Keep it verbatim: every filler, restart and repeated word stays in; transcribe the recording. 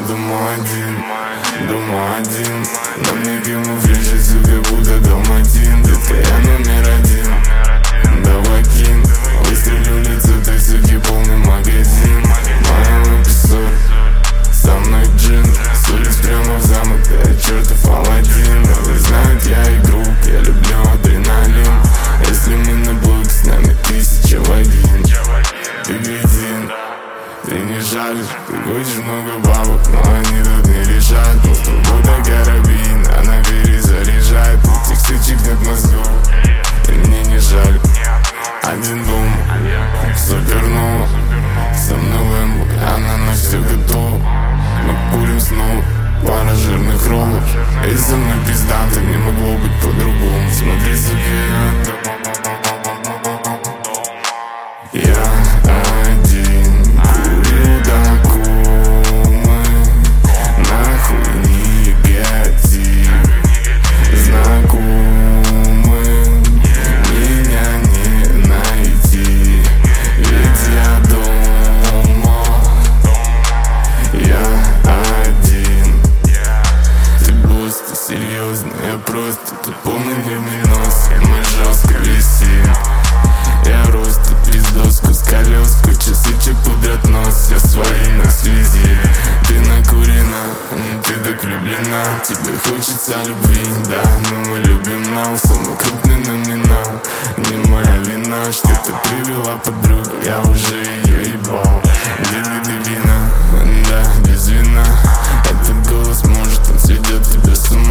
дома один, дома один. На мне камуфляж, все как будто далматин. Детка, я номер один, давай кин. Выстрелю в лицо, ты суки, полный магазин. Моя эпизод, со мной джин. С улиц прямо в замок, ты чертов Аладдин. Вы знают, я игрок, я люблю адреналин. Если мы на блоке, с нами тысяча в один. Ты грязин, ты не жалишь. Ты хочешь много бабок, но они тут не решают. Просто будто карабин, она перезаряжает. Этих сучек нет мозгов, и мне не жаль. Один дом, супернова. Со мной лэмбо, она на все готова. Мы курим снова, пара жирных роллов. И со мной пизда, так не могло быть по-другому. Смотри, сука, я один, курю до комы. Нахуй негатив. Знакомым меня не найти, ведь я дома. Я один. Ты босс, ты серьезно, я просто. Ты полный гоминос, мы жестко висим. Я рост, пиздоску с колеску. Часычек подряд нос, я свои на связи. Ты накурена, ты так влюблена. Тебе хочется любви, да, но мы любим нас. Самый крупный номинал, не моя вина, что ты привела подруг, я уже ее ебал. Где ты, вина, да, без вина. Этот голос может, он сведет тебя с ума.